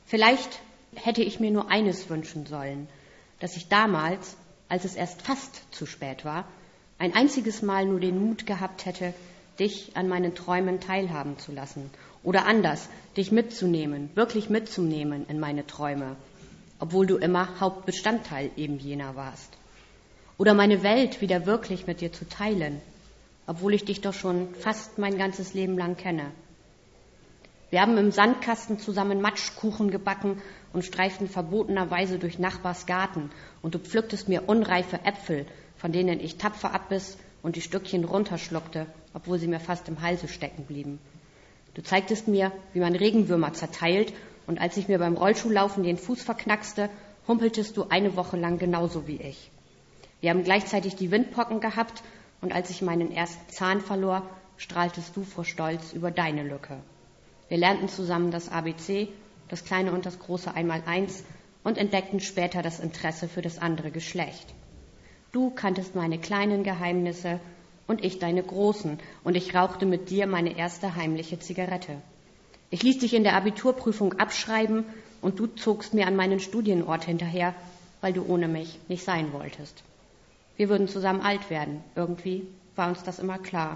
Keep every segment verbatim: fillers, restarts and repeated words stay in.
Vielleicht hätte ich mir nur eines wünschen sollen, dass ich damals, als es erst fast zu spät war, ein einziges Mal nur den Mut gehabt hätte, dich an meinen Träumen teilhaben zu lassen. Oder anders, dich mitzunehmen, wirklich mitzunehmen in meine Träume, obwohl du immer Hauptbestandteil eben jener warst. Oder meine Welt wieder wirklich mit dir zu teilen, obwohl ich dich doch schon fast mein ganzes Leben lang kenne. Wir haben im Sandkasten zusammen Matschkuchen gebacken und streiften verbotenerweise durch Nachbars Garten und du pflücktest mir unreife Äpfel, von denen ich tapfer abbiss und die Stückchen runterschluckte, obwohl sie mir fast im Halse stecken blieben. Du zeigtest mir, wie man Regenwürmer zerteilt, und als ich mir beim Rollschuhlaufen den Fuß verknackste, humpeltest du eine Woche lang genauso wie ich. Wir haben gleichzeitig die Windpocken gehabt, und als ich meinen ersten Zahn verlor, strahltest du vor Stolz über deine Lücke. Wir lernten zusammen das A B C, das kleine und das große Einmaleins und entdeckten später das Interesse für das andere Geschlecht. Du kanntest meine kleinen Geheimnisse und ich deine großen, und ich rauchte mit dir meine erste heimliche Zigarette. Ich ließ dich in der Abiturprüfung abschreiben und du zogst mir an meinen Studienort hinterher, weil du ohne mich nicht sein wolltest. Wir würden zusammen alt werden. Irgendwie war uns das immer klar.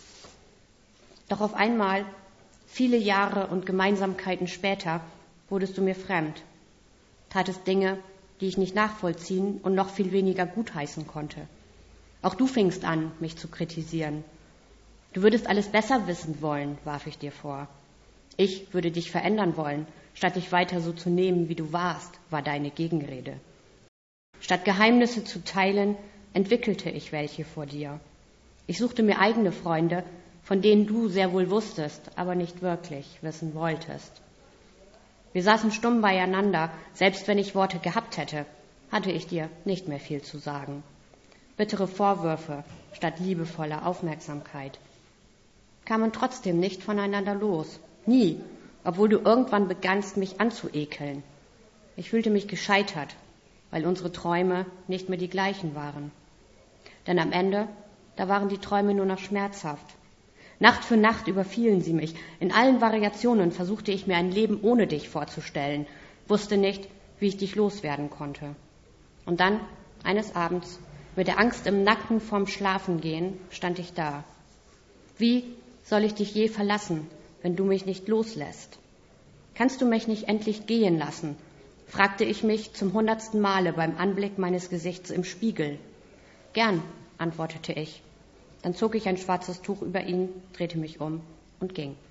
Doch auf einmal, viele Jahre und Gemeinsamkeiten später, wurdest du mir fremd. Tatest Dinge, die ich nicht nachvollziehen und noch viel weniger gutheißen konnte. Auch du fingst an, mich zu kritisieren. Du würdest alles besser wissen wollen, warf ich dir vor. Ich würde dich verändern wollen, statt dich weiter so zu nehmen, wie du warst, war deine Gegenrede. Statt Geheimnisse zu teilen, entwickelte ich welche vor dir. Ich suchte mir eigene Freunde, von denen du sehr wohl wusstest, aber nicht wirklich wissen wolltest. Wir saßen stumm beieinander, selbst wenn ich Worte gehabt hätte, hatte ich dir nicht mehr viel zu sagen. Bittere Vorwürfe statt liebevoller Aufmerksamkeit. Kamen trotzdem nicht voneinander los. Nie, obwohl du irgendwann begannst, mich anzuekeln. Ich fühlte mich gescheitert, weil unsere Träume nicht mehr die gleichen waren. Denn am Ende, da waren die Träume nur noch schmerzhaft. Nacht für Nacht überfielen sie mich. In allen Variationen versuchte ich mir ein Leben ohne dich vorzustellen, wusste nicht, wie ich dich loswerden konnte. Und dann, eines Abends, mit der Angst im Nacken vorm Schlafengehen, stand ich da. Wie soll ich dich je verlassen, wenn du mich nicht loslässt? Kannst du mich nicht endlich gehen lassen? Fragte ich mich zum hundertsten Male beim Anblick meines Gesichts im Spiegel. Gern, antwortete ich. Dann zog ich ein schwarzes Tuch über ihn, drehte mich um und ging.